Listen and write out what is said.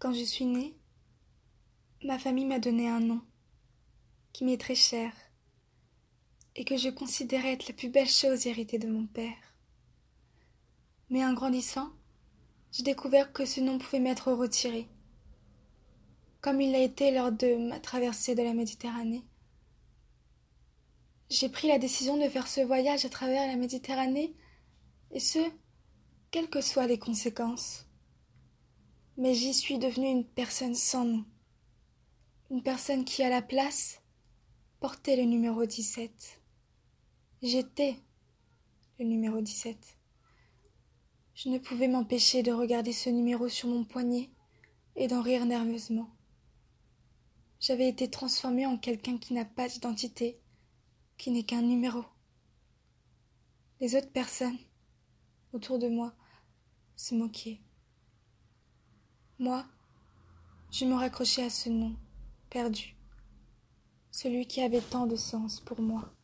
Quand je suis née, ma famille m'a donné un nom qui m'est très cher et que je considérais être la plus belle chose héritée de mon père. Mais en grandissant, j'ai découvert que ce nom pouvait m'être retiré, comme il l'a été lors de ma traversée de la Méditerranée. J'ai pris la décision de faire ce voyage à travers la Méditerranée, et ce, quelles que soient les conséquences. Mais j'y suis devenue une personne sans nom, une personne qui, à la place, portait le numéro 17. J'étais le numéro 17. Je ne pouvais m'empêcher de regarder ce numéro sur mon poignet et d'en rire nerveusement. J'avais été transformée en quelqu'un qui n'a pas d'identité, qui n'est qu'un numéro. Les autres personnes autour de moi se moquaient. Moi, je me raccrochais à ce nom, perdu, celui qui avait tant de sens pour moi.